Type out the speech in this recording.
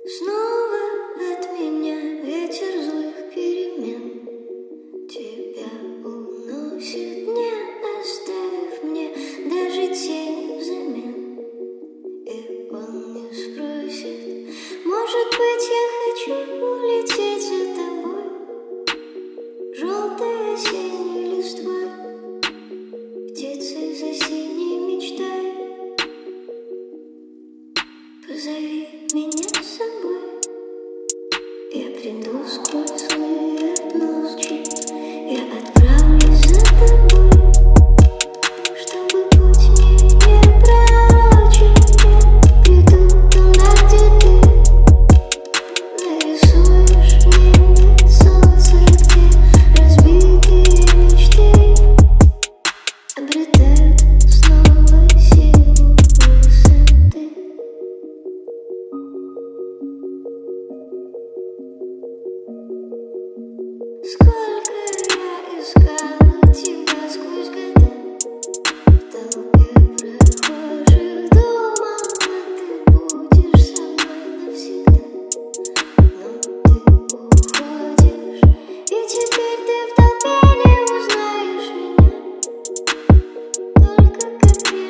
Снова от меня ветер злых перемен тебя уносит, не оставив мне даже тени взамен. И он не спросит, может быть, я хочу улететь за тобой, желтой осенней листвой, птицей за синей мечтой. Позови меня с собой, я приду сквозь злые ночи, я отправлюсь за тобой, чтобы путь мне не пророчить. Я приду туда, где ты нарисуешь мне солнце, где разбитые мечты обретают снова силу высоты. Сколько я искала тебя сквозь года, в толпе прохожих думала, ты будешь со мной навсегда. Но ты уходишь, и теперь ты в толпе не узнаешь меня, только как